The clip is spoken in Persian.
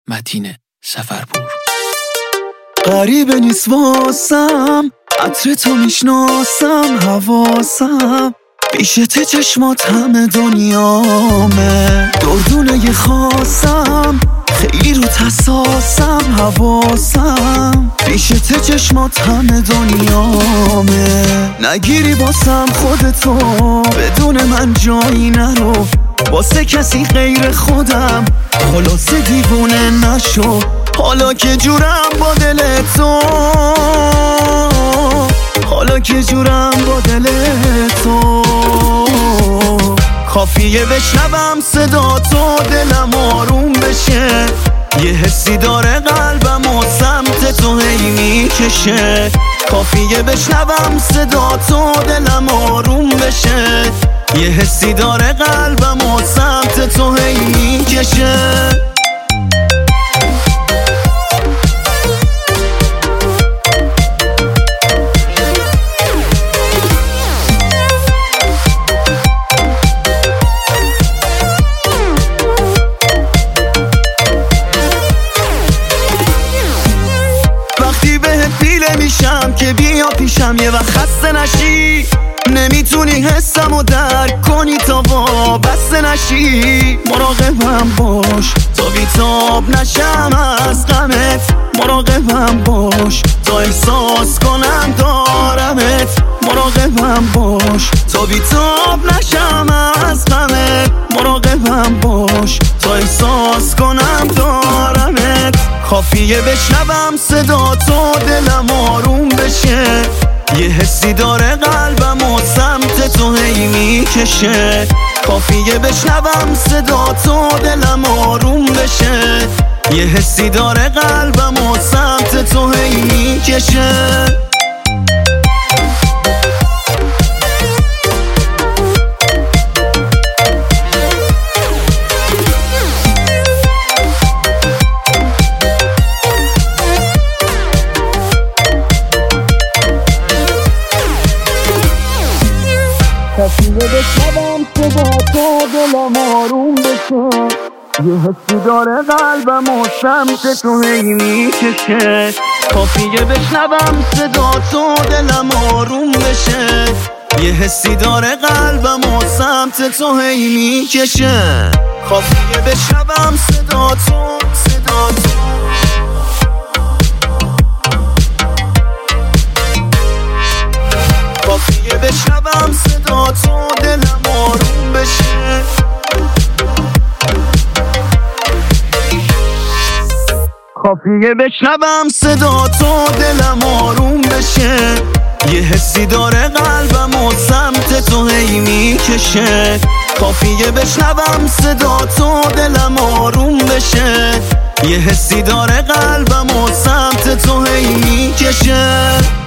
متین سفرپور. غریبه نیست واسم، عطر تو میشناسم، حواسم پیشت چشمات همه دنیامه، دردونه خاصم خیلی رو تساسم، حواسم پیشت چشمات همه دنیامه. نگیری باسم خودتو، بدون من جایی نرو، واسه کسی غیر خودم خلاصه دیوونه نشو. حالا که جورم با دل تو، حالا که جورم با دل تو، کافیه بشنوم صدا تو دلم آروم بشه. یه حسی داره قلبم و سمت تو هی میکشه. کافیه بشنوم صدا تو دلم آروم بشه. یه حسی داره قلبم و سمت تو هی میکشه. پیله میشم که بیا پیشم یه وقت خسته نشی، نمیتونی حسم و درک کنی تا وابسته نشی. مراقبم باش تا بیتاب نشم از غمت، مراقبم باش تا احساس کنم دارمت، مراقبم باش تا بیتاب نشم از غمت، مراقبم باش تا احساس کنم دارمت. کافیه بشنوم صدا تو دلم آروم بشه. یه حسی داره قلبم و سمت تو هی میکشه. کافیه بشنوم صدا تو دلم آروم بشه. یه حسی داره قلبم و سمت تو هی میکشه. کافیه بشنوم صدا تو دلم آروم بشه. یه حسی داره قلبم و سمت تو هی میکشه. کافیه بشنوم صدا تو دلم آروم بشه. یه حسی داره قلبم و سمت تو هی میکشه. کافیه بشنوم صدا تو، صدا تو، کافیه بشنوم صدا تو دلم آروم بشه. کافیه بشنوم صدا تو دلم آروم بشه. یه حسی داره قلبم و سمت تو هی میکشه. کافیه بشنوم صدا تو دلم آروم بشه. یه حسی داره قلبم و سمت تو هی میکشه.